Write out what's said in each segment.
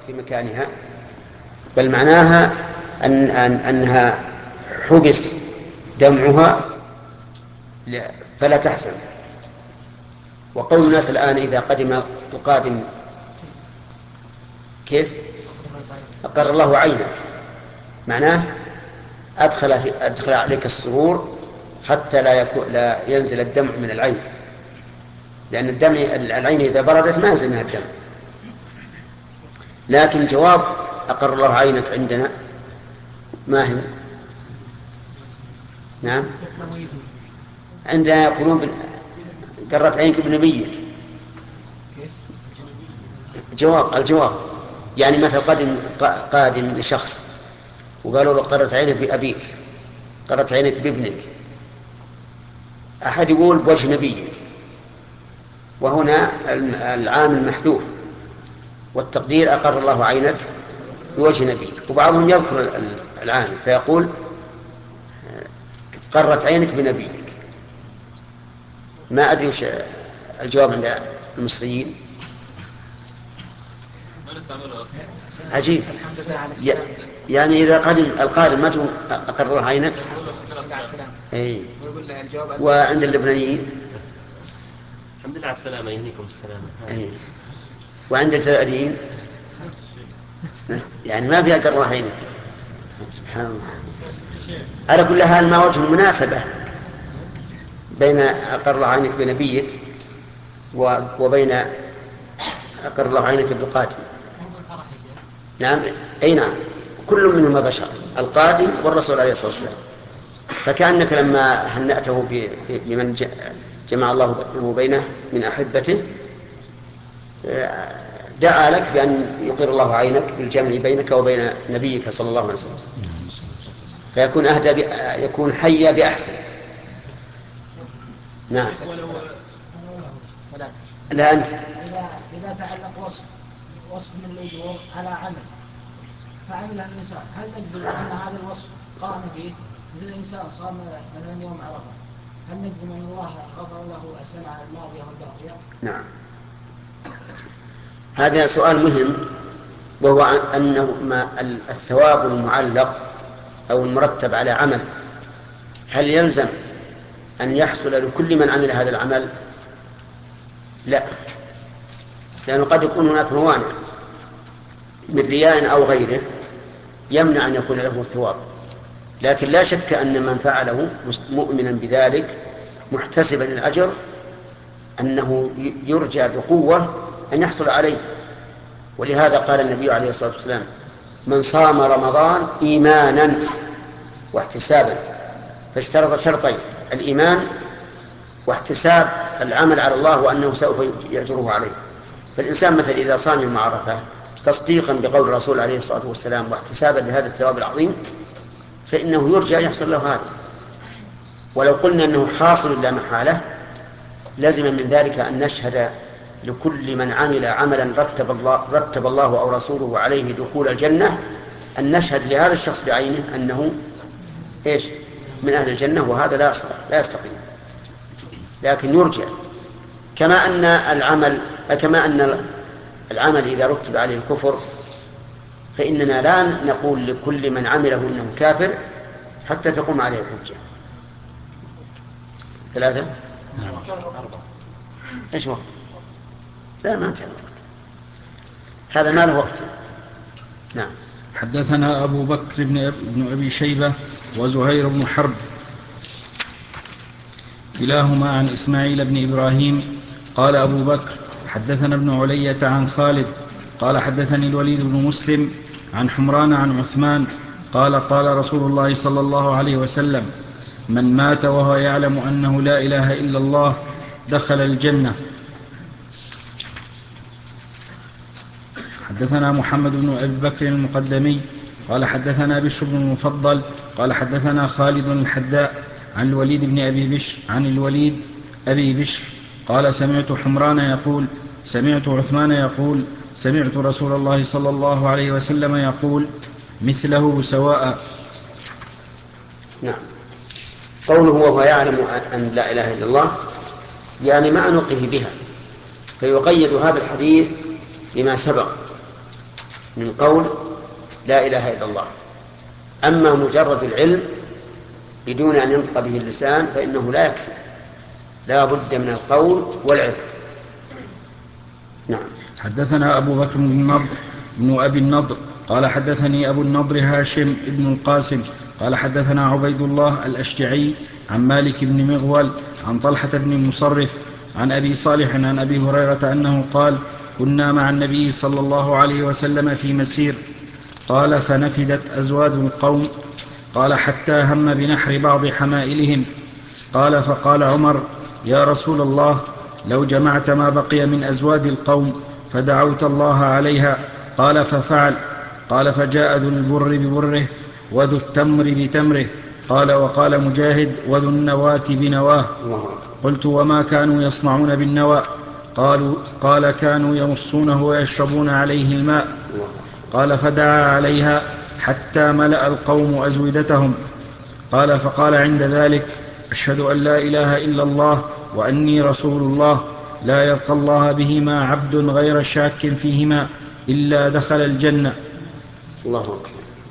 بقت في مكانها، بل معناها أنها حبس دمعها فلا تحزن. وقول الناس الآن إذا قدم القادم كيف؟ أقر الله عينك، معناه أدخل عليك السرور حتى لا ينزل الدمع من العين، لأن العين إذا بردت ما ينزل منها الدمع. لكن جواب أقر الله عينك عندنا ما هي؟ نعم، عندنا يقولون قرت عينك بنبيك. الجواب يعني مثل قادم لشخص وقالوا له قرت عينك بأبيك، قرت عينك بابنك، أحد يقول بوجه نبيك، وهنا العامل محذوف، والتقدير أقر الله عينك بوجه نبيك. وبعضهم يذكر العامل فيقول قرت عينك بنبيك. ما أدري وش الجواب عند المصريين. عجيب، يعني إذا قدم القادم ما تقول أقر الله عينك. أي. وعند اللبنانيين الحمد لله على السلامة، يهنيكم السلامة. وعند الجزائريين يعني ما في أقر الله عينك. سبحان الله. على كل حال ما وجه المناسبة بين أقر الله عينك بنبيك وبين أقر الله عينك بالقادم؟ نعم، أي نعم، كل منهما بشر، القادم والرسول عليه الصلاة والسلام. فكأنك لما هنأته بمن جمع الله بينه من أحبته دعا لك بأن يقر الله عينك بالجمع بينك وبين نبيك صلى الله عليه وسلم، فيكون يكون حيا بأحسن. نعم. لا أنت إذا تعلق وصف من الأجور على عمل فعمله الإنسان، هل نجزم أن هذا الوصف قام فيه؟ مثل الإنسان صام مثلا يوم عرفة، هل نجزم أن الله غفر له السنة الماضية والباقية؟ نعم، هذا سؤال مهم، وهو أنه الثواب المعلق أو المرتب على عمل هل يلزم أن يحصل لكل من عمل هذا العمل؟ لا، لأنه قد يكون هناك موانع من رياء أو غيره يمنع أن يكون له ثواب. لكن لا شك أن من فعله مؤمنا بذلك محتسبا الأجر أنه يرجى بقوة أن يحصل عليه. ولهذا قال النبي عليه الصلاة والسلام من صام رمضان إيمانا واحتسابا، فاشترط شرطين: الإيمان واحتساب العمل على الله وأنه سوف يأجره عليه. فالإنسان مثل إذا صام يوم عرفة تصديقا بقول الرسول عليه الصلاة والسلام واحتسابا لهذا الثواب العظيم فإنه يرجى أن يحصل له هذا. ولو قلنا أنه حاصل لا محالة لازم من ذلك أن نشهد لكل من عمل عملا رتب الله أو رسوله عليه دخول الجنة، أن نشهد لهذا الشخص بعينه أنه إيش؟ من أهل الجنة، وهذا لا يستقيم. لكن يرجع كما أن العمل إذا رتب عليه الكفر فإننا لا نقول لكل من عمله إنه كافر حتى تقوم عليه الحجة. 3. إيش وقت؟ لا، ما انتهى الوقت، هذا ما له وقت. نعم. حدثنا أبو بكر بن أبي شيبة وزهير بن حرب كلاهما عن إسماعيل بن إبراهيم قال أبو بكر حدثنا ابن علية عن خالد قال حدثني الوليد بن مسلم عن حمران عن عثمان قال قال رسول الله صلى الله عليه وسلم من مات وهو يعلم أنه لا إله إلا الله دخل الجنة. حدثنا محمد بن أبي بكر المقدمي قال حدثنا بشر بن المفضل قال حدثنا خالد الحداء عن الوليد بن أبي بشر قال سمعت حمران يقول سمعت عثمان يقول سمعت رسول الله صلى الله عليه وسلم يقول مثله سواء. نعم. قوله وهو يعلم أن لا إله إلا الله يعني مع نطقه بها، فيقيد هذا الحديث بما سبق من قول لا إله إلا الله. أما مجرد العلم بدون أن ينطق به اللسان فإنه لا يكفي، لا بد من القول والعلم. نعم. حدثنا أبو بكر بن أبي النضر قال حدثني أبو النضر هاشم بن القاسم قال حدثنا عبيد الله الأشجعي عن مالك بن مغول عن طلحة بن المصرف عن أبي صالح عن أبي هريرة أنه قال كنا مع النبي صلى الله عليه وسلم في مسير، قال فنفدت أزواد القوم، قال حتى هم بنحر بعض حمائلهم، قال فقال عمر يا رسول الله لو جمعت ما بقي من أزواد القوم فدعوت الله عليها، قال ففعل، قال فجاء ذو البر ببره وذو التمر بتمره، قال وقال مجاهد وذو النواة بنواه. قلت وما كانوا يصنعون بالنوى؟ قال كانوا يمصونه ويشربون عليه الماء، قال فدعا عليها حتى ملأ القوم أزودتهم، قال فقال عند ذلك أشهد أن لا إله إلا الله وأني رسول الله، لا يلقى الله بهما عبد غير شاك فيهما إلا دخل الجنة. الله أكبر.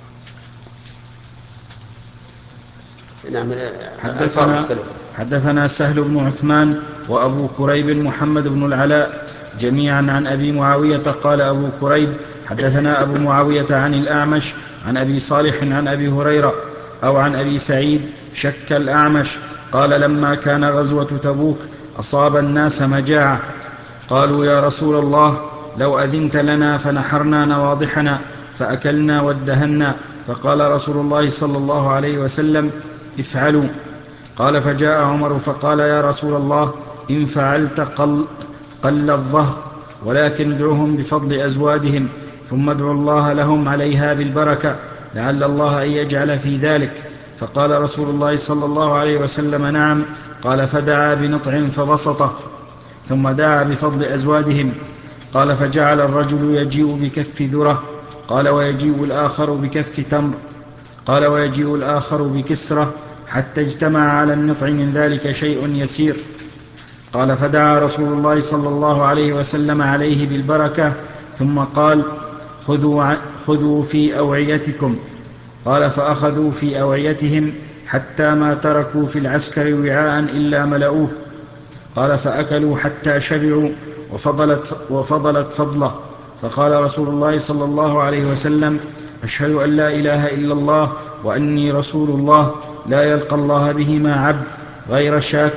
نعم. حدثنا سهل بن عثمان وأبو كريب محمد بن العلاء جميعا عن أبي معاوية قال أبو كريب حدثنا أبو معاوية عن الأعمش عن أبي صالح عن أبي هريرة أو عن أبي سعيد شك الأعمش قال لما كان غزوة تبوك أصاب الناس مجاعة، قالوا يا رسول الله لو أذنت لنا فنحرنا نواضحنا فأكلنا وادهنا، فقال رسول الله صلى الله عليه وسلم افعلوا. قال فجاء عمر فقال يا رسول الله إن فعلت قل الظهر، ولكن ادعوهم بفضل أزوادهم ثم ادعوا الله لهم عليها بالبركة لعل الله أن يجعل في ذلك. فقال رسول الله صلى الله عليه وسلم نعم. قال فدعا بنطع فبسطه ثم دعا بفضل أزوادهم. قال فجعل الرجل يجيء بكف ذرة، قال ويجيء الآخر بكف تمر، قال ويجيء الآخر بكسرة، حتى اجتمع على النطع من ذلك شيء يسير. قال فدعا رسول الله صلى الله عليه وسلم عليه بالبركة ثم قال خذوا في أوعيتكم. قال فأخذوا في أوعيتهم حتى ما تركوا في العسكر وعاء إلا ملؤوه. قال فأكلوا حتى شبعوا وفضلت فضله. فقال رسول الله صلى الله عليه وسلم أشهد أن لا إله إلا الله وأني رسول الله، لا يلقى الله بهما عبد غير شاك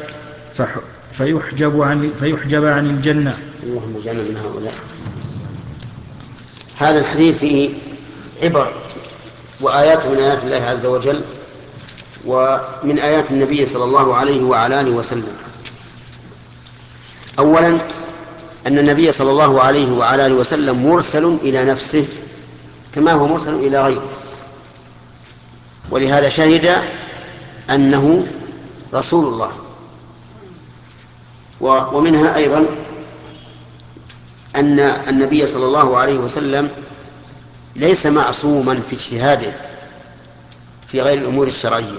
فيحجب عن الجنة. اللهم اجعلنا من هؤلاء. هذا الحديث فيه عبر وآيات من آيات الله عز وجل ومن آيات النبي صلى الله عليه وعلى آله وسلم. أولا أن النبي صلى الله عليه وعلى آله وسلم مرسل إلى نفسه كما هو مرسل إلى غيره، ولهذا شهد أنه رسول الله. ومنها أيضا أن النبي صلى الله عليه وسلم ليس معصوما في اجتهاده في غير الأمور الشرعية،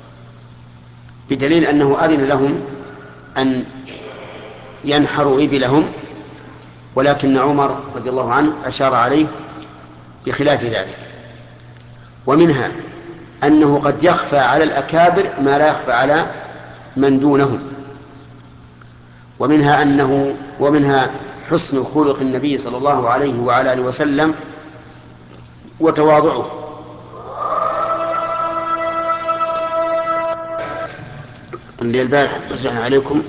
بدليل أنه أذن لهم أن ينحروا إبلهم، ولكن عمر رضي الله عنه أشار عليه بخلاف ذلك. ومنها أنه قد يخفى على الأكابر ما لا يخفى على من دونهم. ومنها حسن خلق النبي صلى الله عليه وعلى آله وسلم وتواضعه. اللي البارح رجعنا عليكم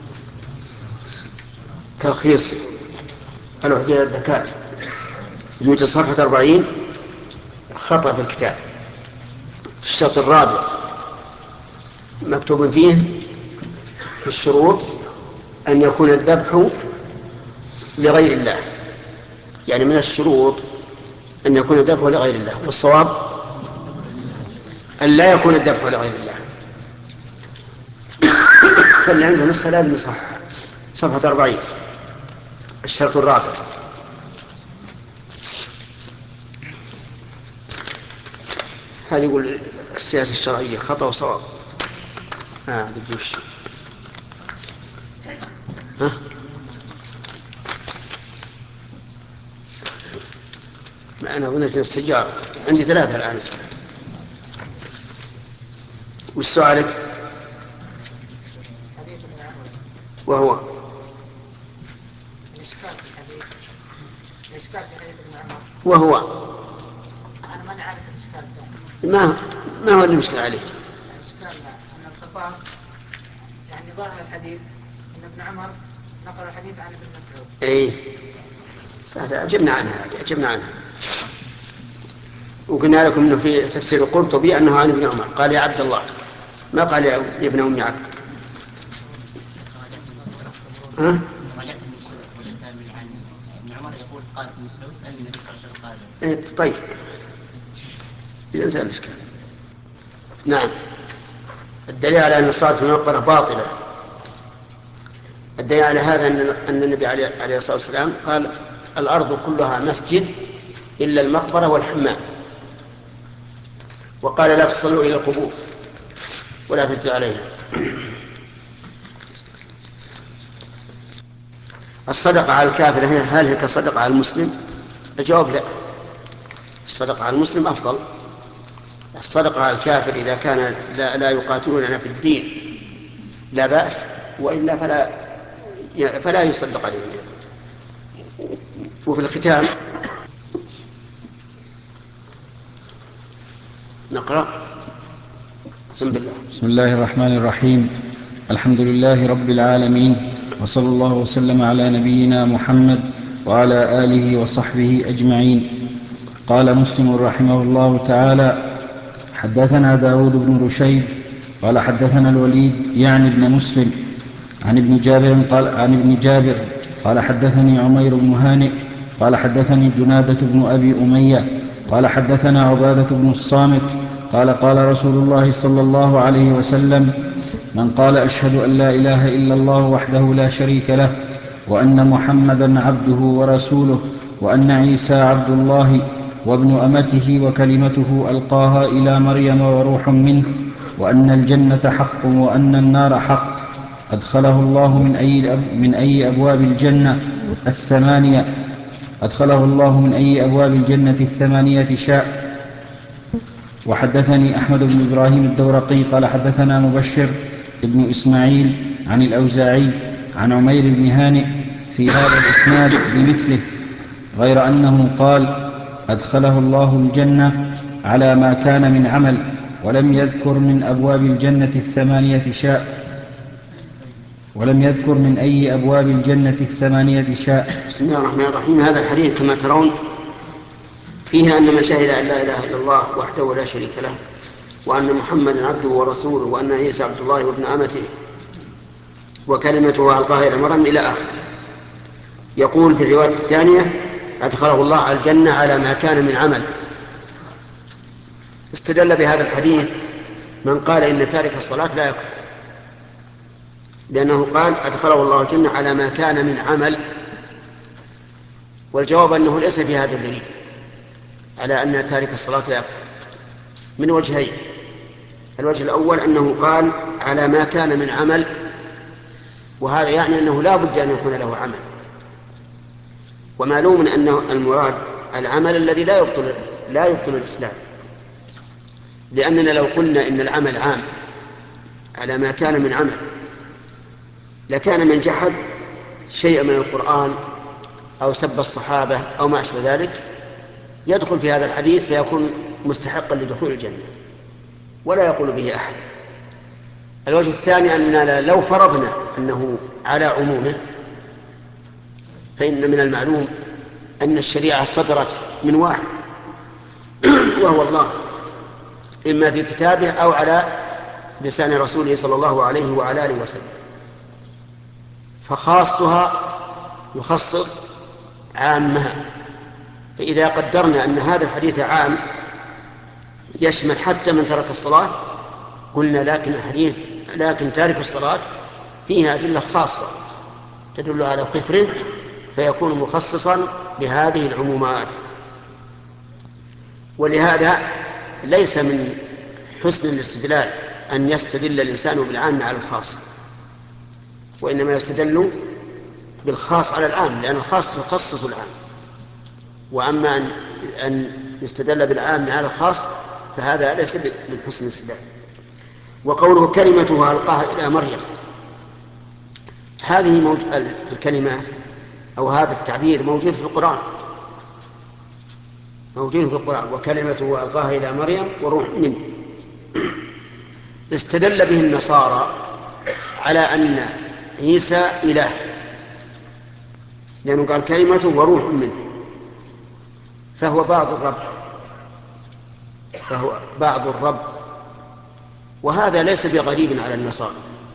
تلخيص الوحدة الدكاترة يوجد صفحة 40 خطأ في الكتاب في الشرط الرابع مكتوب فيه في الشروط أن يكون الذبح لغير الله، يعني من الشروط أن يكون الذبح لغير الله، والصواب أن لا يكون الذبح لغير الله. فاللي عنده نسخة لازم يصحح صفحة 40 الشرط الرابع. هذا يقول السياسة الشرعية خطأ وصواب. تجيوش أنا أظن السيارة عندي 3 الآن. وش سؤالك؟ حديث ابن عمر وهو الإشكال في الحديث، الإشكال في حديث ابن عمر. وهو أنا ما نعرف الإشكال الثاني. ما هو المشكلة عليك؟ الإشكال أن الخطاب يعني ظاهر الحديث أن ابن عمر نقل الحديث عن ابن مسعود. إيه أجبنا عنها وقلنا لكم أنه في تفسير القرطبي أنه عن ابن عمر قال يا عبد الله، ما قال يا ابن أم عبد. ها؟ ابن عمر يقول قال ابن مسعود أن النبي صلى الله عليه وسلم قال. طيب إذا انتهى الإشكال. نعم. الدليل على أن الصلاة في المقبرة باطلة، الدليل على هذا أن النبي عليه الصلاة والسلام قال الأرض كلها مسجد إلا المقبرة والحمام، وقال لا تصلوا إلى القبور ولا تسجدوا عليها. الصدقة على الكافر هل هي كصدقة على المسلم؟ الجواب لا، الصدقة على المسلم أفضل. الصدقة على الكافر إذا كان لا يقاتلوننا في الدين لا بأس، وإلا فلا يصدق عليهم. وفي الختام نقرأ. بسم الله الرحمن الرحيم. الحمد لله رب العالمين، وصلى الله وسلم على نبينا محمد وعلى آله وصحبه أجمعين. قال مسلم رحمه الله تعالى: حدثنا داود بن رشيد قال حدثنا الوليد يعني ابن مسلم عن ابن جابر قال حدثني عمير بن هانئ قال حدثني جنادة بن أبي أمية قال حدثنا عبادة بن الصامت قال قال رسول الله صلى الله عليه وسلم: من قال أشهد أن لا إله إلا الله وحده لا شريك له وأن محمدا عبده ورسوله وأن عيسى عبد الله وابن أمته وكلمته ألقاها إلى مريم وروح منه وأن الجنة حق وأن النار حق أدخله الله من أي أبواب الجنة الثمانية الثمانية شاء. وحدثني أحمد بن إبراهيم الدورقي قال حدثنا مبشر ابن إسماعيل عن الأوزاعي عن عمير بن هانئ في هذا الإسناد بمثله، غير أنه قال: أدخله الله الجنة على ما كان من عمل، ولم يذكر من أبواب الجنة الثمانية شاء، ولم يذكر من أي أبواب الجنة الثمانية شاء. بسم الله الرحمن الرحيم. هذا الحديث كما ترون فيه أن من شهد أن لا إله إلا الله وحده لا شريك له وأن محمدا عبده ورسوله وأن عيسى عبد الله وابن أمته وكلمته ألقاها إلى مريم إلى آخره. يقول في الرواية الثانية: أدخله الله على الجنة على ما كان من عمل. استدل بهذا الحديث من قال إن تارك الصلاة لا يكفر، لأنه قال أدخله الله الجنة على ما كان من عمل، والجواب أنه ليس في هذا الدليل على أن تارك الصلاة لا يكفر من وجهين. الوجه الأول أنه قال على ما كان من عمل، وهذا يعني أنه لا بد أن يكون له عمل، ومعلوم أنه المراد العمل الذي لا يبطل الإسلام، لأننا لو قلنا إن العمل عام على ما كان من عمل لكان من جحد شيئا من القرآن أو سب الصحابة أو ما أشبه ذلك يدخل في هذا الحديث فيكون مستحقا لدخول الجنة ولا يقول به أحد. الوجه الثاني أننا لو فرضنا أنه على عمومه فإن من المعلوم أن الشريعة صدرت من واحد وهو الله، إما في كتابه أو على لسان رسوله صلى الله عليه وعلى آله وسلم، فخاصها يخصص عامها. فإذا قدرنا أن هذا الحديث عام يشمل حتى من ترك الصلاة قلنا لكن تارك الصلاة فيها أدلة خاصة تدل على كفره فيكون مخصصا لهذه العمومات. ولهذا ليس من حسن الاستدلال أن يستدل الإنسان بالعام على الخاص، وإنما يستدل بالخاص على العام، لأن الخاص يخصص العام. وأما أن يستدل بالعام على الخاص فهذا ليس من حسن الاستدلال. وقوله كلمته ألقاها إلى مريم، هذه الكلمة أو هذا التعبير موجود في القرآن، موجود في القرآن، وكلمته ألقاها إلى مريم وروح منه. استدل به النصارى على أن عيسى إله، لأنه قال كلمته وروح منه، فهو بعض الرب، وهذا ليس بغريب على النصارى.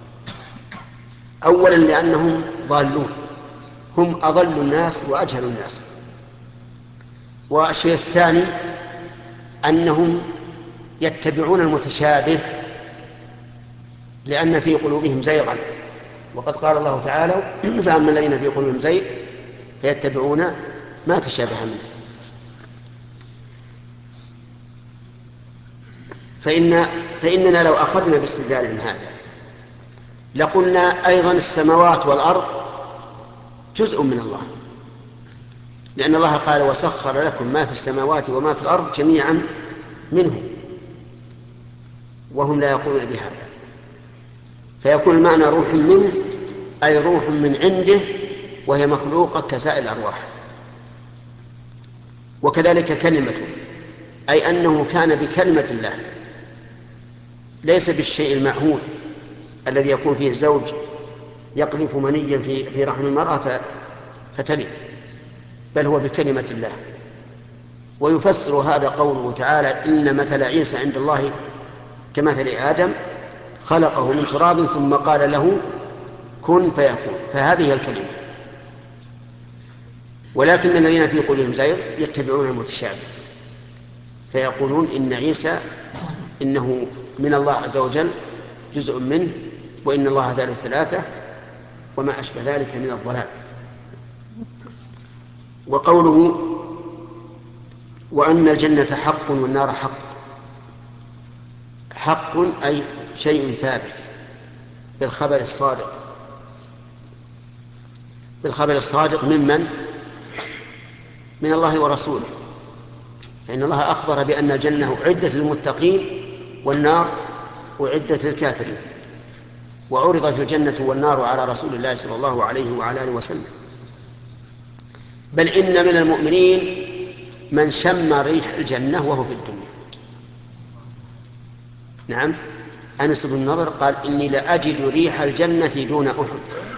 أولا لأنهم ضالون، هم أضل الناس وأجهل الناس. والشيء الثاني أنهم يتبعون المتشابه لأن في قلوبهم زيغا، وقد قال الله تعالى فأما الذين في قلوبهم زيغ فيتبعون ما تشابه منه. فإننا لو أخذنا باستدلالهم هذا لقلنا أيضا السماوات والأرض جزء من الله، لأن الله قال وسخر لكم ما في السماوات وما في الأرض جميعا منه، وهم لا يقولون بهذا. فيكون المعنى روح منه أي روح من عنده وهي مخلوقة كسائر الأرواح. وكذلك كلمته أي أنه كان بكلمة الله، ليس بالشيء المعهود الذي يكون فيه الزوج يقذف منيا في رحم المرأة فتلد، بل هو بكلمة الله. ويفسر هذا قوله تعالى إن مثل عيسى عند الله كمثل آدم خلقه من تراب ثم قال له كن فيكون، فهذه هي الكلمة. ولكن الذين في قلوبهم زيغ يتبعون المتشابه فيقولون إن عيسى إنه من الله عز وجل جزء منه، وإن الله ثالث ثلاثة، وما أشبه ذلك من الضلال. وقوله وأن الجنة حق والنار حق، حق أي شيء ثابت بالخبر الصادق، بالخبر الصادق ممن؟ من الله ورسوله، فإن الله أخبر بأن الجنة أعدت للمتقين والنار أعدت للكافرين، وعرضت الجنة والنار على رسول الله صلى الله عليه وعلى آله وسلم. بل إن من المؤمنين من شم ريح الجنة وهو في الدنيا. نعم، أنس بن النضر قال إني لأجد ريح الجنة دون أحد،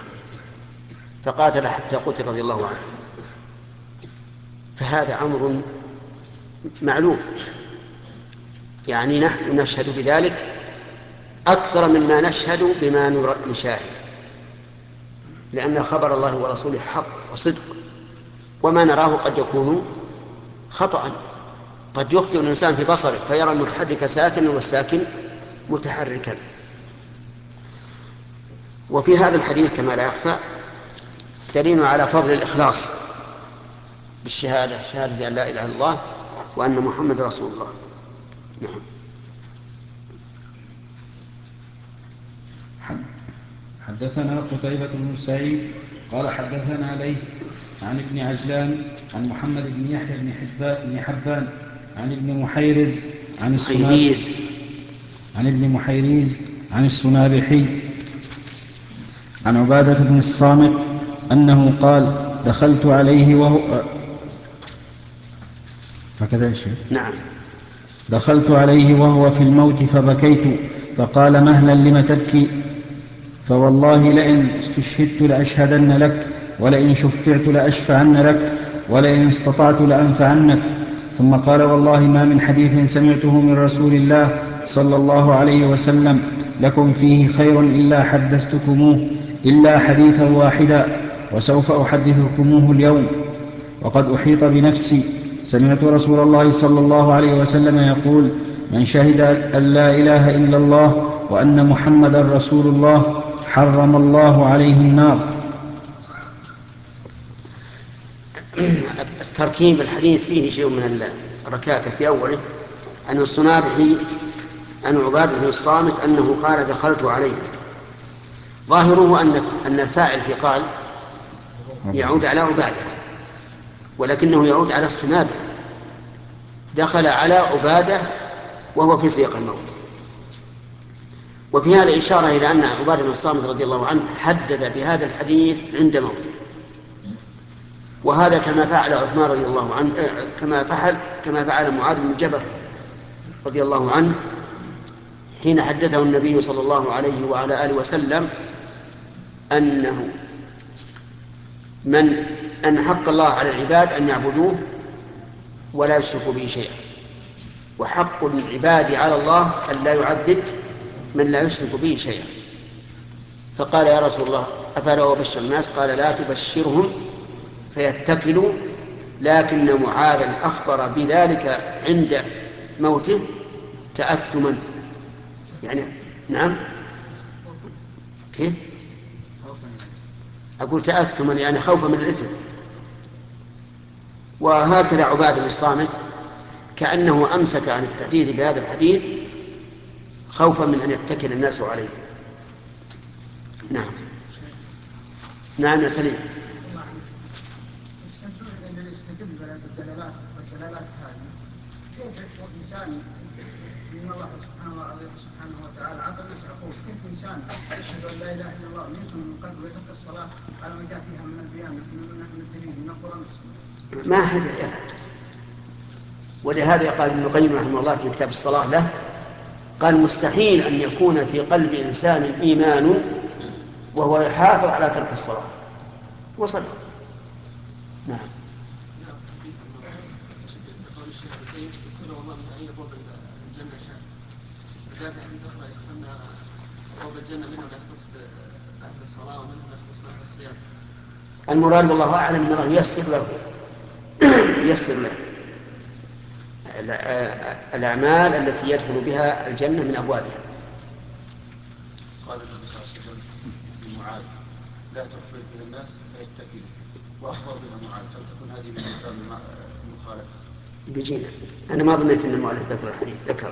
فقاتل حتى قتل رضي الله عنه. فهذا أمر معلوم، يعني نحن نشهد بذلك أكثر مما نشهد بما نشاهد، لأن خبر الله ورسوله حق وصدق، وما نراه قد يكون خطأ، قد يخطئ الإنسان في بصره فيرى المتحرك ساكنا والساكن متحركا. وفي هذا الحديث كما لا يخفى دليل على فضل الإخلاص بالشهادة، شهادة أن لا إله إلا الله وأن محمد رسول الله. نعم. حدثنا قتيبة بن سعيد قال حدثنا ليث عن ابن عجلان عن محمد بن يحيى بن حبان عن ابن محيرز عن السنابحي عن عبادة بن الصامت أنه قال دخلت عليه وهو هكذا شيء. نعم. دخلت عليه وهو في الموت فبكيت فقال مهلا لم تبكي؟ فوالله لئن استشهدت لأشهدن لك، ولئن شفعت لأشفعن لك، ولئن استطعت لأنفعنك. ثم قال والله ما من حديث سمعته من رسول الله صلى الله عليه وسلم لكم فيه خير إلا حدثتكموه إلا حديثا واحدا، وسوف أحدثكموه اليوم. وقد أحيط بنفسي، سمعت رسول الله صلى الله عليه وسلم يقول من شهد أن لا إله إلا الله وأن محمدا رسول الله حرم الله عليه النار. التركيب الحديث فيه شيء من الركاكة في أوله، أن الصنابحي أن عبادة بن الصامت أنه قال دخلت عليه، ظاهره أن الفاعل في قال يعود على عبادة، ولكنه يعود على الصنابحي دخل على عبادة وهو في سياق الموت. وفي هذا إشارة إلى أن عبادة بن الصامت رضي الله عنه حدد بهذا الحديث عند موته، وهذا كما فعل عثمان رضي الله عنه، كما فعل معاذ بن جبل رضي الله عنه حين حدثه النبي صلى الله عليه وعلى آله وسلم أن حق الله على العباد أن يعبدوه ولا يشركوا به شيئا، وحق العباد على الله أن لا يعذب من لا يشرك به شيئا. فقال يا رسول الله أفلا أبشر الناس؟ قال لا تبشرهم فيتكلوا، لكن معاذا أخبر بذلك عند موته تأثما، يعني نعم كيف أقول تأثما يعني خوفا من الإثم. وهكذا عبادة بن الصامت كأنه أمسك عن التحديث بهذا الحديث خوفا من أن يتكل الناس عليه. نعم يا سليم. والدلالات هذه كيف الإنسان من الله سبحانه وتعالى عطى الناس عقول، كيف إنسان يشهد أن لا إله إلا الله ويؤمن من قلبه ويترك الصلاة على ما جاء فيها من البيان من الدليل من القرآن والسنة؟ ما أحد يفعل. ولهذا قال ابن القيم رحمه الله في كتاب الصلاة له، قال مستحيل أن يكون في قلب إنسان إيمان وهو يحافظ على ترك الصلاة وصل. نعم. المراد والله أعلم أن الله ييسر له الأعمال التي يدخل بها الجنة من أبوابها. قال النبي صلى الله عليه وسلم لمعاذ لا تخبر بها الناس فيتكلوا، وأخبر بها معاذ، هل تكون هذه من أسباب المخالفة؟ بيجينا. أنا ما ظنيت أن المؤلف ذكر الحديث، ذكره.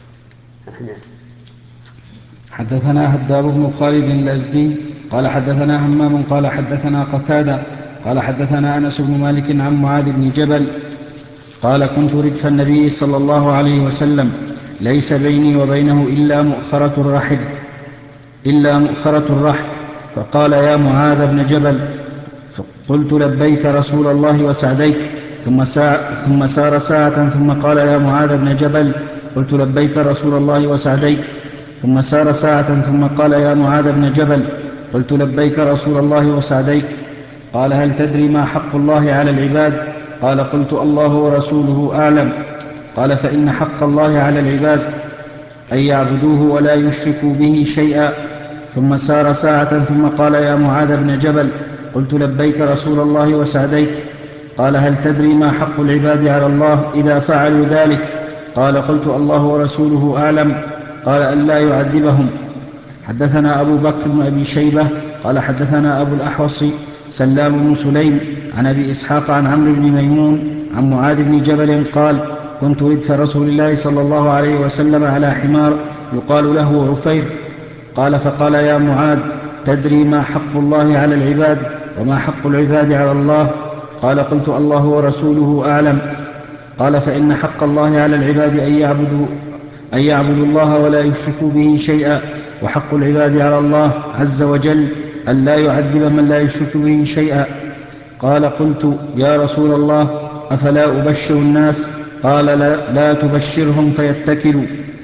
حدثنا هداب بن خالد الأزدي قال حدثنا همام قال حدثنا قتادة قال حدثنا أنس بن مالك عن معاذ بن جبل قال كنت ردف النبي صلى الله عليه وسلم ليس بيني وبينه إلا مؤخرة الرحل فقال يا معاذ بن جبل، فقلت لبيك رسول الله وسعديك، ثم سار ساعة ثم قال يا معاذ بن جبل، قلت لبيك رسول الله وسعديك، ثم سار ساعة ثم قال يا معاذ بن جبل، قلت لبيك رسول الله وسعديك. قال هل تدري ما حق الله على العباد؟ قال قلت الله ورسوله أعلم. قال فإن حق الله على العباد أن يعبدوه ولا يشركوا به شيئا. ثم سار ساعة ثم قال يا معاذ بن جبل، قلت لبيك رسول الله وسعديك. قال هل تدري ما حق العباد على الله إذا فعلوا ذلك؟ قال قلت الله ورسوله أعلم. قال ألا يعذبهم. حدثنا أبو بكر بن أبي شيبة قال حدثنا أبو الأحوص سلام بن سليم عن أبي إسحاق عن عمرو بن ميمون عن معاذ بن جبل قال كنت ردف رسول الله صلى الله عليه وسلم على حمار يقال له عفير. قال فقال يا معاذ تدري ما حق الله على العباد وما حق العباد على الله؟ قال قلت الله ورسوله أعلم. قال فإن حق الله على العباد أن يعبدوا الله ولا يشركوا به شيئا، وحق العباد على الله عز وجل أن لا يعذب من لا يشرك به شيئا. قال قلت يا رسول الله أفلا أبشر الناس؟ قال لا تبشرهم فيتكلوا.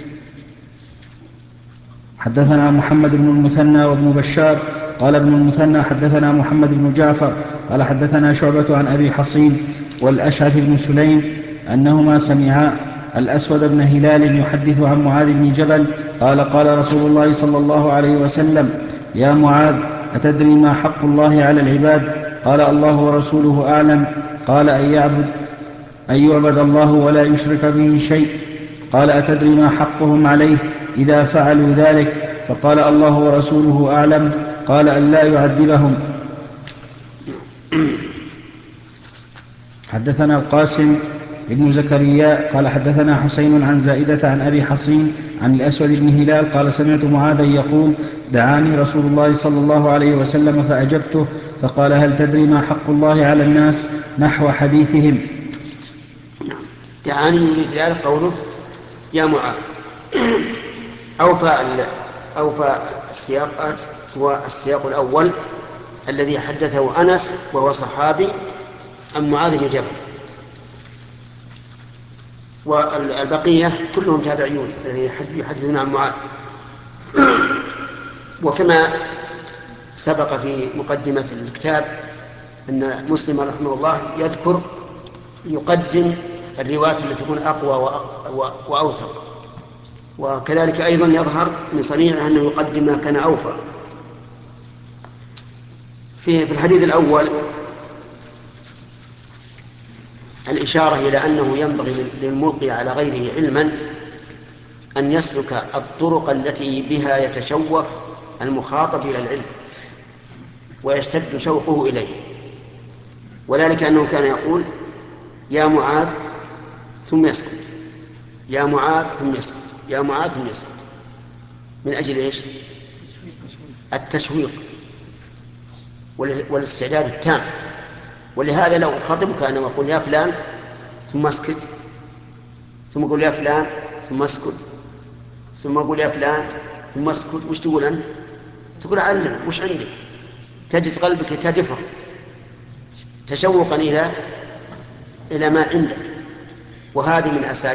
حدثنا محمد بن المثنى وابن بشار قال ابن المثنى حدثنا محمد بن جعفر قال حدثنا شعبة عن أبي حصين والأشعث بن سليم أنهما سمعا الأسود بن هلال يحدث عن معاذ بن جبل قال قال رسول الله صلى الله عليه وسلم يا معاذ أتدري ما حق الله على العباد؟ قال الله ورسوله أعلم. قال أن يعبد الله ولا يشرك به شيء. قال أتدري ما حقهم عليه إذا فعلوا ذلك؟ فقال الله ورسوله أعلم. قال أن لا يعذبهم. حدثنا القاسم ابن زكريا قال حدثنا حسين عن زائدة عن أبي حصين عن الأسود بن هلال قال سمعت معاذا يقول دعاني رسول الله صلى الله عليه وسلم فأجبته فقال هل تدري ما حق الله على الناس؟ نحو حديثهم. يعني يريد ذلك قوله يا معاذ. أوفى السياقات هو السياق الأول الذي حدثه أنس وهو صحابي عن معاذ بن جبل، والبقية كلهم تابعيون يحدثون عن معاذ. وكما سبق في مقدمة الكتاب أن مسلم رحمه الله يقدم الروايات التي تكون أقوى وأوثق، وكذلك أيضا يظهر من صنيعه أنه يقدم ما كان أوفى. في الحديث الأول الإشارة إلى أنه ينبغي للملقي على غيره علما أن يسلك الطرق التي بها يتشوف المخاطب إلى العلم ويشتد شوقه إليه، وذلك أنه كان يقول يا معاذ ثم يسكت، يا معاذ ثم يسكت، يا معاذ ثم يسكت، من أجل إيش؟ التشويق والاستعداد التام. ولهذا لو أخاطبك أنا وأقول يا فلان ثم اسكت، ثم أقول يا فلان ثم اسكت، ثم أقول يا فلان ثم اسكت، وش تقول أنت؟ تقول علم، وش عندك؟ تجد قلبك كدفر تشوقا إلى ما عندك. وهذه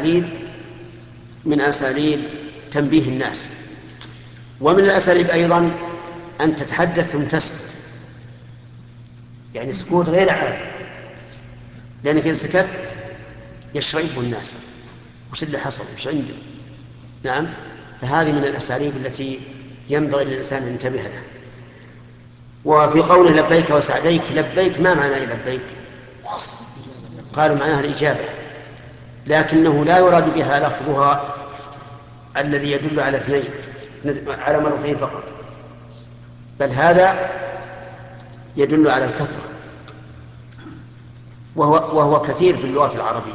من أساليب تنبيه الناس. ومن الأساليب أيضا أن تتحدث ثم تسكت، يعني سكوت غير عادي، لأنك إذا سكت يشربه الناس، وش اللي حصل، وش عنده؟ نعم، فهذه من الأساليب التي ينبغي للإنسان أن ينتبه لها. وفي قوله لبيك وسعديك، لبيك ما معنى لبيك؟ قالوا معناها الإجابة، لكنه لا يراد بها لفظها الذي يدل على على مرتين فقط، بل هذا يدل على الكثرة، وهو كثير في اللغة العربية.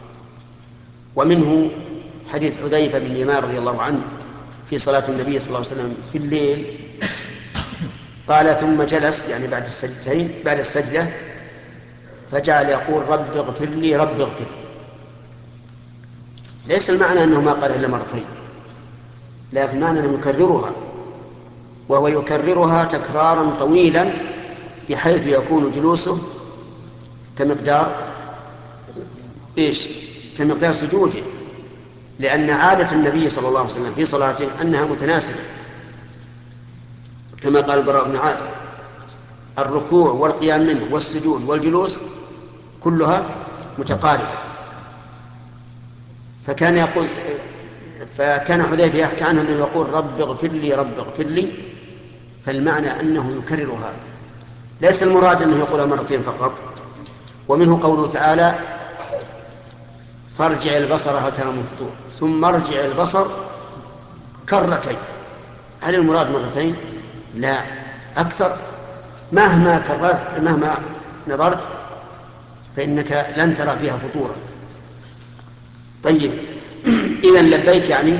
ومنه حديث حذيفة بن اليمان رضي الله عنه في صلاة النبي صلى الله عليه وسلم في الليل، قال ثم جلس يعني بعد السجدة فجعل يقول رب اغفر لي رب اغفر لي. ليس المعنى أنه ما قال إلا مرتين، لكن معنى أنه يكررها، وهو يكررها تكرارا طويلا بحيث يكون جلوسه كمقدار سجوده، لأن عادة النبي صلى الله عليه وسلم في صلاته أنها متناسبة، كما قال البراء بن عازب الركوع والقيام منه والسجود والجلوس كلها متقاربة. فكان حذيفة يحكي عنه أنه يقول رب اغفر لي رب اغفر لي، فالمعنى أنه يكرر هذا، ليس المراد أنه يقول مرتين فقط. ومنه قوله تعالى فارجع البصر هل ترى من فطور ثم ارجع البصر كرتين. هل المراد مرتين؟ لا، أكثر. مهما كررت مهما نظرت فإنك لن ترى فيها فطورا. طيب، إذن لبيك يعني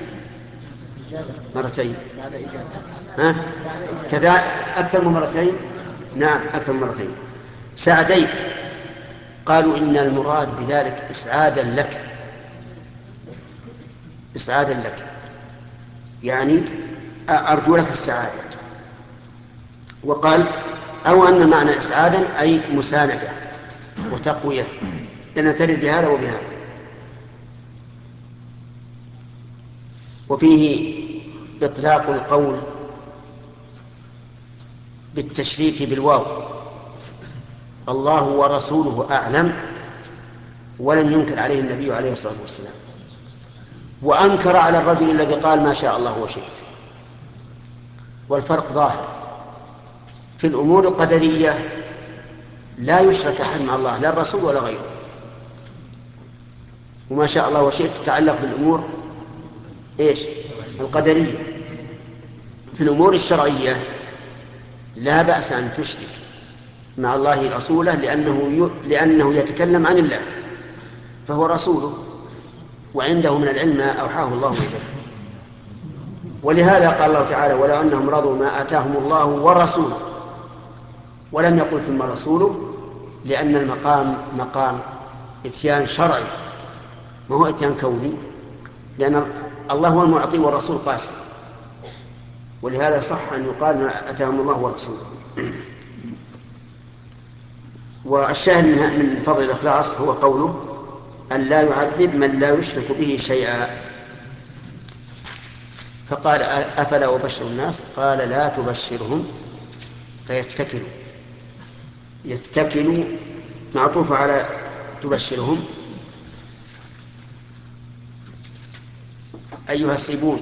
مرتين، كذا أكثر من مرتين. نعم، أكثر من مرتين. سعديك، قالوا إن المراد بذلك إسعادا لك، يعني أرجو لك السعادة. وقال أو أن معنى إسعادا أي مساندة وتقوية، لأن ترد بهذا وبهذا. وفيه إطلاق القول بالتشريك بالواو، الله ورسوله أعلم، ولم ينكر عليه النبي عليه الصلاة والسلام، وأنكر على الرجل الذي قال ما شاء الله وشئت. والفرق ظاهر في الأمور القدرية، لا يشرك أحد مع الله، لا الرسول ولا غيره. وما شاء الله وشئت تتعلق بالأمور القدرية. في الأمور الشرعية لا بأس أن تشرك مع الله رسوله، لأنه يتكلم عن الله فهو رسوله، وعنده من العلم ما أوحاه الله إليه. ولهذا قال الله تعالى ولو أنهم رضوا ما آتاهم الله ورسوله، ولم يقل ثم رسوله، لأن المقام مقام إتيان شرعي ما هو إتيان كوني، لأن الله هو المعطي والرسول قاسم، ولهذا صح أن يقال أتاهم الله ورسوله. والشاهد من فضل الإخلاص هو قوله أن لا يعذب من لا يشرك به شيئا. فقال أفلا أبشر الناس؟ قال لا تبشرهم فيتكلوا. يتكلوا معطوف على تبشرهم. أيها الصيبون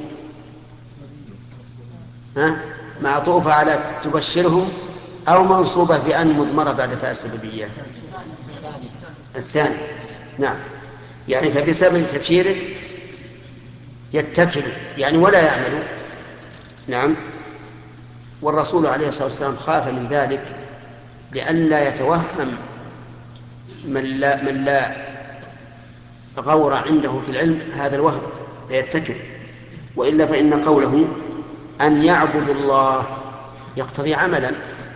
معطوفة على تبشرهم أو منصوبة بأن مضمرة بعد فاء السببية الثاني. نعم، يعني فبسبب تبشيرك يتكل يعني ولا يعمل. نعم. والرسول عليه الصلاة والسلام خاف من ذلك لئلا يتوهم من لا غور عنده في العلم هذا الوهم فيتكل. وإلا فإن قوله أن يعبد الله يقتضي عملا،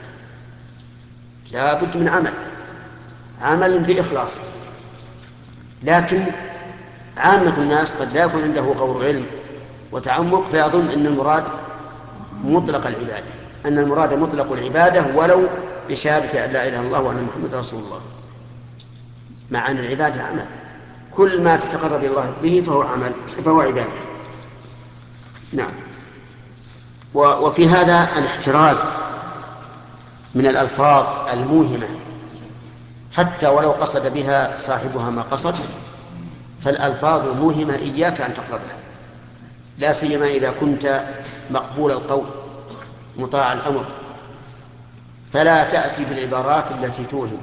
لا بد من عمل بإخلاص. لكن عامة الناس قد لا يكون عنده غور علم وتعمق فيظن أن المراد مطلق العبادة، أن المراد مطلق العبادة ولو بشهادة أن لا إله إلا الله وأن محمد رسول الله، مع أن العبادة عمل. كل ما تتقرب الله به فهو عمل، فهو عبادة. نعم. وفي هذا الاحتراز من الألفاظ الموهمة، حتى ولو قصد بها صاحبها ما قصد، فالألفاظ الموهمة إياك أن تقربها، لا سيما إذا كنت مقبول القول مطاع الأمر، فلا تأتي بالعبارات التي توهم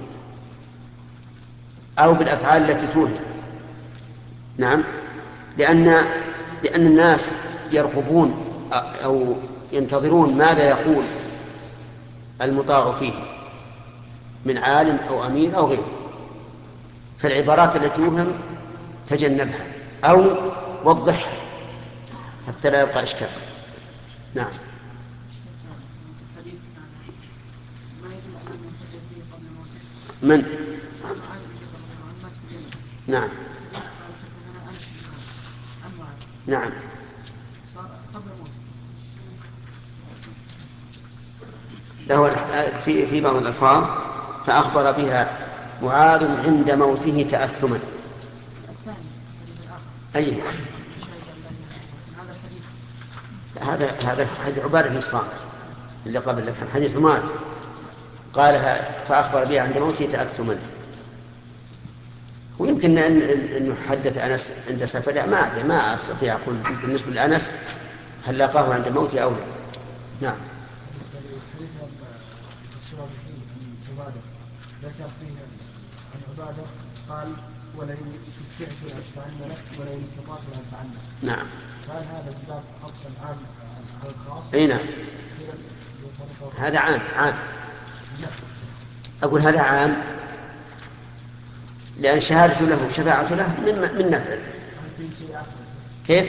أو بالأفعال التي توهم. نعم، لأن الناس يرقبون أو ينتظرون ماذا يقول المطاع فيه من عالم أو أمير أو غيره، فالعبارات التي توهم تجنبها أو وضحها حتى لا يبقى إشكال. نعم. من؟ نعم. نعم. له في بعض الألفاظ فأخبر بها معاذ عند موته تأثما. أي هذا حديث عبادة بن الصامت اللي قبل لك، حديث معاذ قالها فأخبر بها عند موته تأثما. ويمكن أن يحدث أنس عند سفره، ما أستطيع أقول بالنسبة لأنس هل لقاه عند موته أو لا. نعم. ذكر فيه عن عبادة قال ولئن استطعت لأشفعن لك ولئن استطعت لأنفعن. نعم. قال هذا باب عطف العام على الخاص. اي نعم، هذا عام. أقول هذا عام لأن شهادة له شفاعة له من نفعه. كيف؟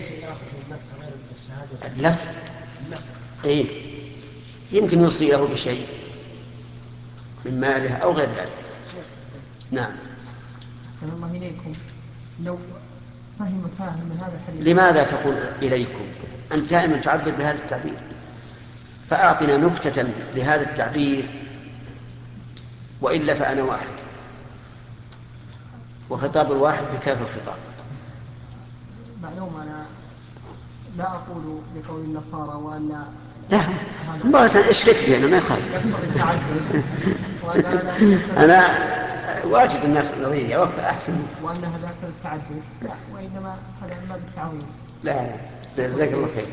اللف إيه يمكن يوصي له بشيء من ماله أو غير ذلك. نعم. أحسن الله إليكم، لو فهم من هذا الحديث. لماذا تقول إليكم؟ أنت دائما تعبر بهذا التعبير، فأعطنا نكتة لهذا التعبير، وإلا فأنا واحد، وخطاب الواحد بكاف الخطاب. معلوم أنا لا أقول بقول النصارى وأن لا ما اشرك بي أنا ما يخالف. أنا واجد الناس نظيري وقت أحسن، وأن هذا التعدد لا، وإنما هذا من باب التعظيم. لا جزاك الله خير.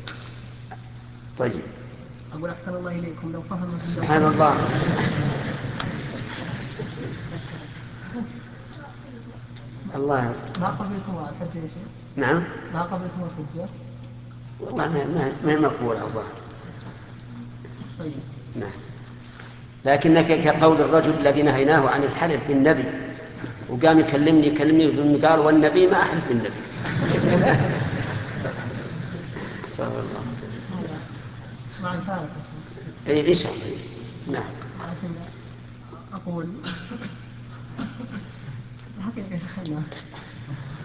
طيب أقول أحسن الله إليكم، لو فهم سبحان الله. الله ما قبلتم الحجة يا شيخ؟ نعم. ما قبلتم الحجة؟ والله ما مقبولة الظاهر. طيب. نعم. لكنك كقول الرجل الذي نهيناه عن الحلف بالنبي وقام يكلمني قال والنبي ما أحلف بالنبي. صلى الله. مع الفارق. إن شاء الله. نعم. لكن أقول حقيقة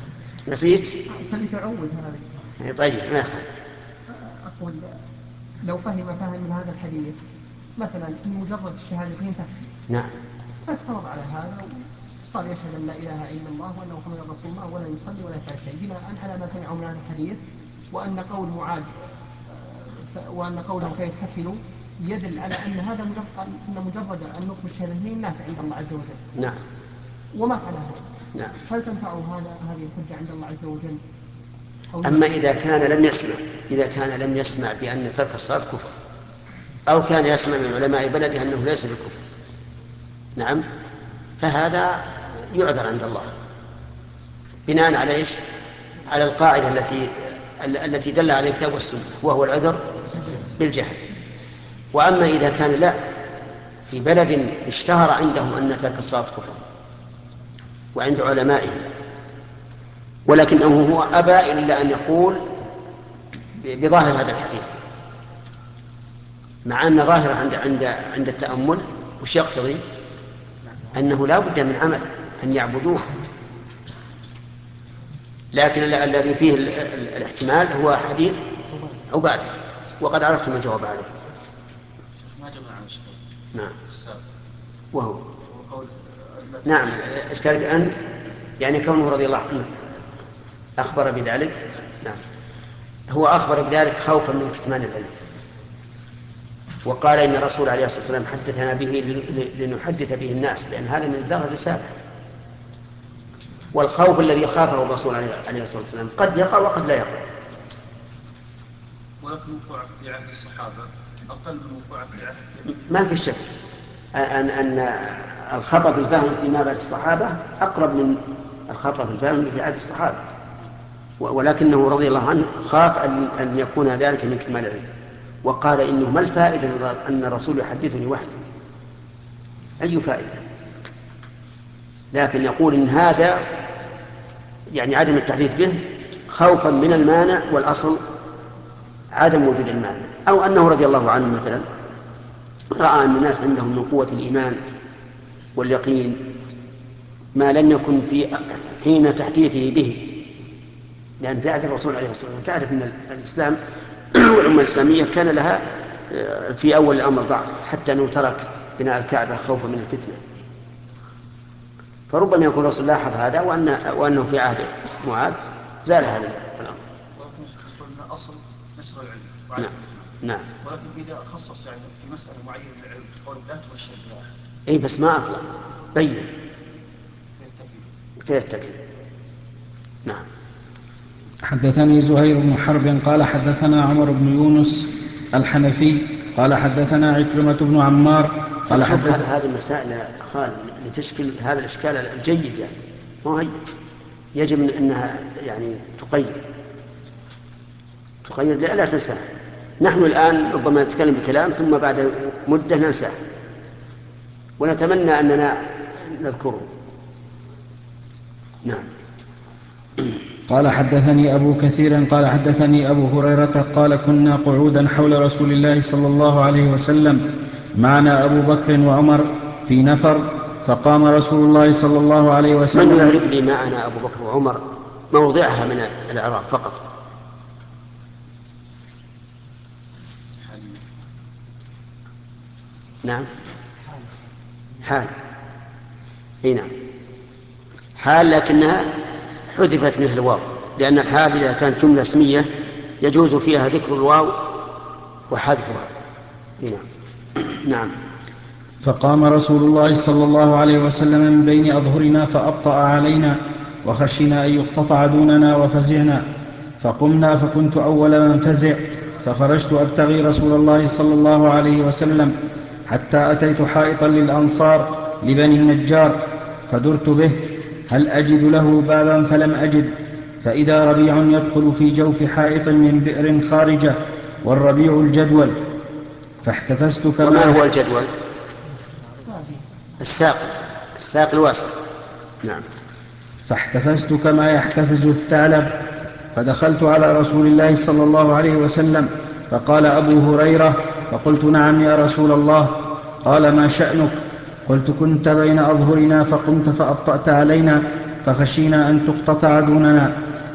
نسيت؟ فلتعود هذه. طيب ما يخالف. أقول لو فهم من هذا الحديث مثلا إن مجرد الشهادتين تكفي. نعم. فاستمر على هذا وصار يشهد أن لا إله إلا الله وأن محمدا رسول الله ولا يصلي ولا يفعل شيء بناء على ما سمعوا من هذا الحديث، وأن قول معاذ وأن قوله فيتكلوا يدل على أن هذا مجرد النطق بالشهادتين نافع عند الله عز وجل. نعم. وما على هذا. نعم. هل تنفع هذه الحجة عند الله عز وجل؟ أما إذا كان لم يسمع بأن ترك الصلاة كفر، أو كان يسمع من علماء بلده أنه ليس بكفر، نعم، فهذا يعذر عند الله بناء على إيش؟ على القاعدة التي دل على الكتاب والسنة، وهو العذر بالجهل. وأما إذا كان لا في بلد اشتهر عندهم أن ترك الصلاة كفر وعند علمائهم، ولكنه هو أبى إلا أن يقول بظاهر هذا الحديث، مع أن ظاهره عند التأمل وش يقتضي؟ أنه لا بد من عمل، أن يعبدوه، لكن الذي فيه الاحتمال هو حديث عبادة، وقد عرفتم الجواب عليه. ما جمع عن شيء. نعم. وهو نعم إشكالك أنت يعني كونه رضي الله عنه أخبر بذلك. نعم، هو أخبر بذلك خوفا من كتمان العلم، وقال إن الرسول عليه الصلاة والسلام حدثنا به لنحدث به الناس، لأن هذا من بلاغ الرسالة. والخوف الذي خافه الرسول عليه الصلاة والسلام قد يقع وقد لا يقع. ولكن وقوع في عهد الصحابة أقل من وقوع في عهد. ما في شك أن الخطأ في الفهم فيما بعد الصحابة أقرب من الخطأ في الفهم في عهد الصحابة، ولكنه رضي الله عنه خاف أن يكون ذلك من كمال العلم، وقال إنه ما الفائدة أن الرسول يحدثني وحده؟ أي فائدة؟ لكن يقول إن هذا يعني عدم التحديث به خوفا من المانع، والأصل عدم وجود المانع، أو أنه رضي الله عنه مثلا رأى أن الناس عندهم من قوة الإيمان واليقين ما لم يكن في حين تحديثه به، لأن في عهد الرسول عليه الصلاة والسلام تعرف أن الإسلام والأمة الإسلامية كان لها في أول الأمر ضعف، حتى أنه ترك بناء الكعبة خوفا من الفتنة. فربما يكون الرسول لاحظ هذا وأنه في عهد معاذ زال هذا الأمر. ولكن أصل نشر العلم. نعم. نعم. ولكن إذا خصص يعني في مسألة معينة من العلم قول لا تبشر بها. أي بس ما أطلع بين فيتكل. نعم. حدثني زهير بن حرب قال حدثنا عمر بن يونس الحنفي قال حدثنا عكرمة بن عمار قال هذه المسائل يا خالد لتشكل هذا الإشكال الجيد، يعني مو هي يجب أنها يعني تقيد لا تنساه. نحن الآن ربما نتكلم بكلام ثم بعد مدة ننساه، ونتمنى أننا نذكره. نعم. قال حدثني أبو كثير قال حدثني أبو هريرة قال كنا قعودا حول رسول الله صلى الله عليه وسلم معنا أبو بكر وعمر في نفر، فقام رسول الله صلى الله عليه وسلم. من يعرف لي معنا أبو بكر وعمر موضعها من الإعراب فقط؟ نعم حال. اي نعم حال، لكنها حذفت منها الواو، لأن الحال إذا كانت جملة اسمية يجوز فيها ذكر الواو وحذفها. اي نعم. نعم. فقام رسول الله صلى الله عليه وسلم من بين أظهرنا فأبطأ علينا وخشنا أن يقتطع دوننا وفزعنا، فقمنا فكنت أول من فزع، فخرجت أبتغي رسول الله صلى الله عليه وسلم حتى أتيت حائطا للأنصار لبني النجار فدرت به هل أجد له بابا فلم أجد، فإذا ربيع يدخل في جوف حائط من بئر خارجة والربيع الجدول، فاحتفزت كما. وما هو الجدول؟ الساق الواسع. نعم. فاحتفزت كما يحتفز الثعلب، فدخلت على رسول الله صلى الله عليه وسلم فقال أبو هريرة، فقلت نعم يا رسول الله. قال ما شأنك؟ قلت كنت بين أظهرنا فقمت فأبطأت علينا فخشينا أن تقتطع دوننا،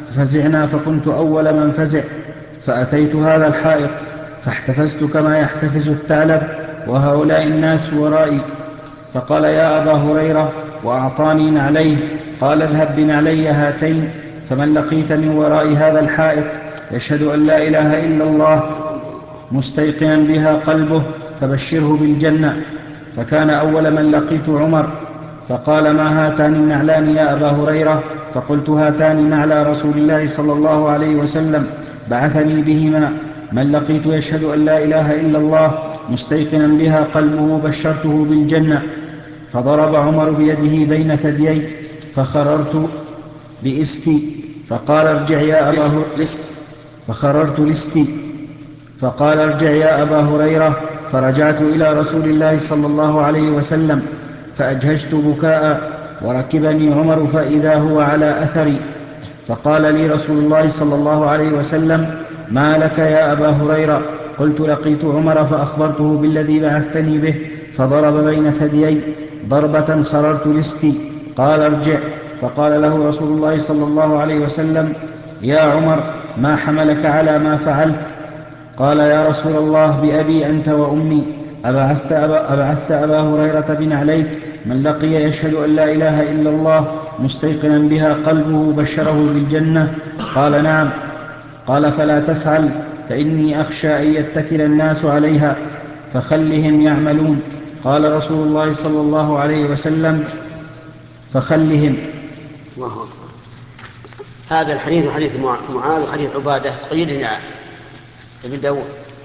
ففزعنا فكنت أول من فزع، فأتيت هذا الحائط فاحتفزت كما يحتفز الثعلب وهؤلاء الناس ورائي. فقال يا أبا هريرة وأعطاني نعليه، قال اذهب بنعلي هاتين، فمن لقيت من وراء هذا الحائط يشهد أن لا إله إلا الله مستيقنا بها قلبه فبشره بالجنة. فكان أول من لقيت عمر، فقال ما هاتان النعلان يا أبا هريرة؟ فقلت هاتان نعلى رسول الله صلى الله عليه وسلم بعثني بهما، من لقيت يشهد أن لا إله إلا الله مستيقنا بها قلبه بشرته بالجنة. فضرب عمر بيده بين ثديي فخررت لإستي، فقال ارجع يا أبا فخررت لستي، فقال ارجع يا أبا هريرة، فرجعت إلى رسول الله صلى الله عليه وسلم فأجهشت بكاء، وركبني عمر فإذا هو على أثري، فقال لي رسول الله صلى الله عليه وسلم ما لك يا أبا هريرة؟ قلت لقيت عمر فأخبرته بالذي بعثتني به، فضرب بين ثديي ضربة خررت لستي، قال ارجع. فقال له رسول الله صلى الله عليه وسلم يا عمر ما حملك على ما فعلت؟ قال يا رسول الله بأبي أنت وأمي أبعثت أبا هريرة بنعليك من لقي يشهد أن لا إله إلا الله مستيقنا بها قلبه بشره بالجنة؟ قال نعم. قال فلا تفعل، فإني أخشى أن يتكل الناس عليها فخلهم يعملون. قال رسول الله صلى الله عليه وسلم فخلهم. الله أكبر. هذا الحديث حديث معاذ وحديث عبادة تقييد ابن داود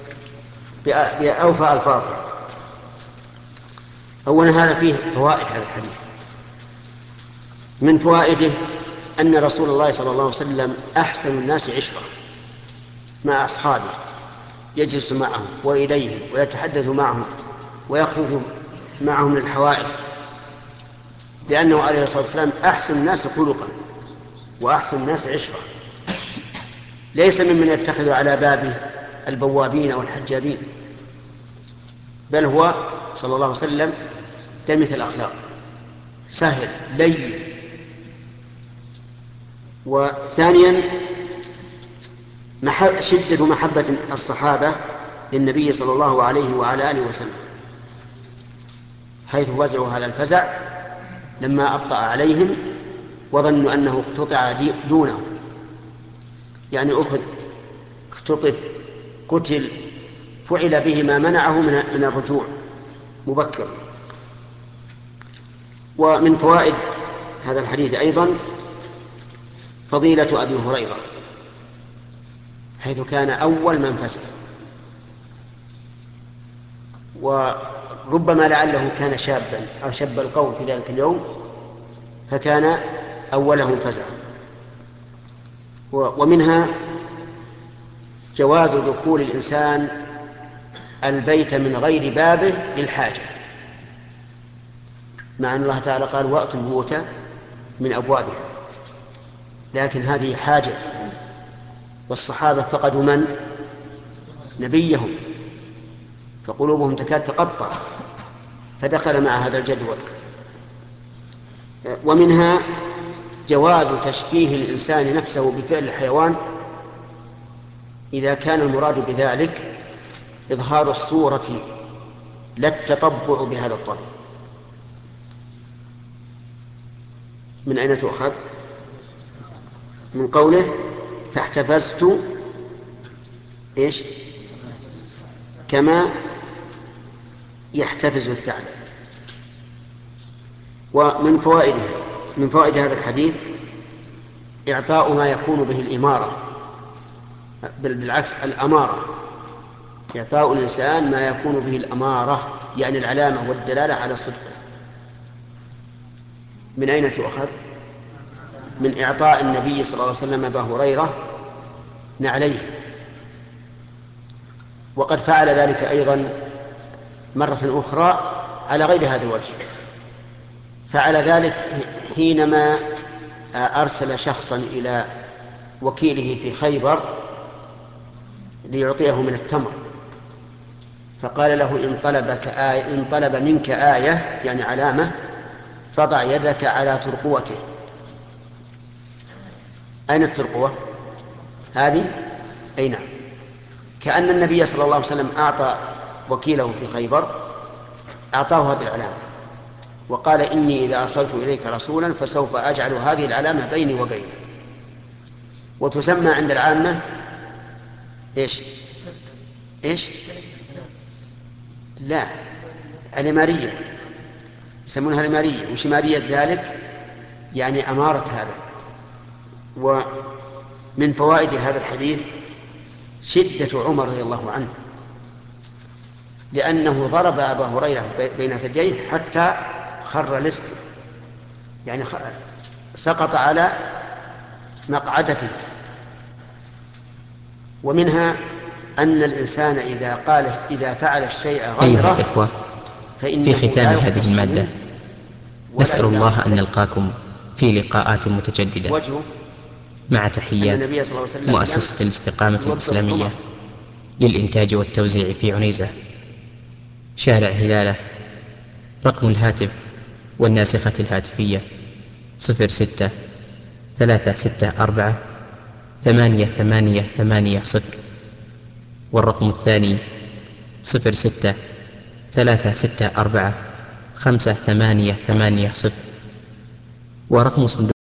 بأوفى ألفاظه. أولا هذا فيه فوائد هذا الحديث. من فوائده أن رسول الله صلى الله عليه وسلم أحسن الناس عشرة مع أصحابه، يجلس معهم وإليهم ويتحدث معهم ويخرج معهم للحوائج، لأنه عليه الصلاة والسلام أحسن الناس خلقا وأحسن الناس عشرة، ليس ممن يتخذ على بابه البوابين والحجابين، بل هو صلى الله عليه وسلم دمث الأخلاق، سهل لين. وثانيا شدة محبة الصحابة للنبي صلى الله عليه وعلى آله وسلم، حيث وزعوا هذا الفزع لما أبطأ عليهم وظنوا أنه اقتطع دونه، يعني أخذ، اختطف، قتل، فعل به ما منعه من الرجوع مبكر. ومن فوائد هذا الحديث أيضا فضيلة أبي هريرة، حيث كان أول من فزع، وربما لعله كان شابا أشب القوم في ذلك اليوم فكان أولهم فزعا. ومنها جواز دخول الإنسان البيت من غير بابه للحاجة، مع أن الله تعالى قال وأتوا البيوت من أبوابها، لكن هذه حاجة، والصحابة فقدوا من؟ نبيهم، فقلوبهم تكاد تقطع، فدخل مع هذا الجدول. ومنها جواز تشبيه الإنسان نفسه بفعل الحيوان إذا كان المراد بذلك إظهار الصورة لا التطبع بهذا الطبع. من أين تؤخذ؟ من قوله فاحتفزت إيش؟ كما يحتفز الثعلب. ومن فوائد هذا الحديث إعطاء ما يكون به الإمارة، بل بالعكس الأمارة، إعطاء الإنسان ما يكون به الأمارة، يعني العلامة والدلالة على صدقه. من أين تؤخذ؟ من إعطاء النبي صلى الله عليه وسلم أبا هريرة نعليه، وقد فعل ذلك أيضا مرة أخرى على غير هذا الوجه. فعل ذلك حينما أرسل شخصا إلى وكيله في خيبر ليعطيه من التمر، فقال له إن طلب منك آية يعني علامة فضع يدك على ترقوته، أين الترقوة هذه؟ أي نعم. كأن النبي صلى الله عليه وسلم أعطى وكيله في خيبر، أعطاه هذه العلامة وقال إني إذا أرسلت إليك رسولا فسوف أجعل هذه العلامة بيني وبينك. وتسمى عند العامة إيش؟ لا، الإمارية، يسمونها الإمارية. وشمارية ذلك يعني أمارة هذا. ومن فوائد هذا الحديث شدة عمر رضي الله عنه، لأنه ضرب أبا هريرة بين ثدييه حتى خر لص، يعني سقط على مقعدته. ومنها أن الإنسان إذا فعل الشيء أيها الإخوة، فإنه في ختام لا هذه يقتص المادة منه ولا نسأل يلام الله أن عليه. نلقاكم في لقاءات متجددة، وجهه مع أن تحيات النبي صلى الله عليه وسلم مؤسسة الاستقامة يوبخ الإسلامية عمر. للإنتاج والتوزيع في عنيزة، شارع هلالة. رقم الهاتف والناسخة الهاتفية 06-364-8880، والرقم الثاني 06-364-5880، ورقم صندوق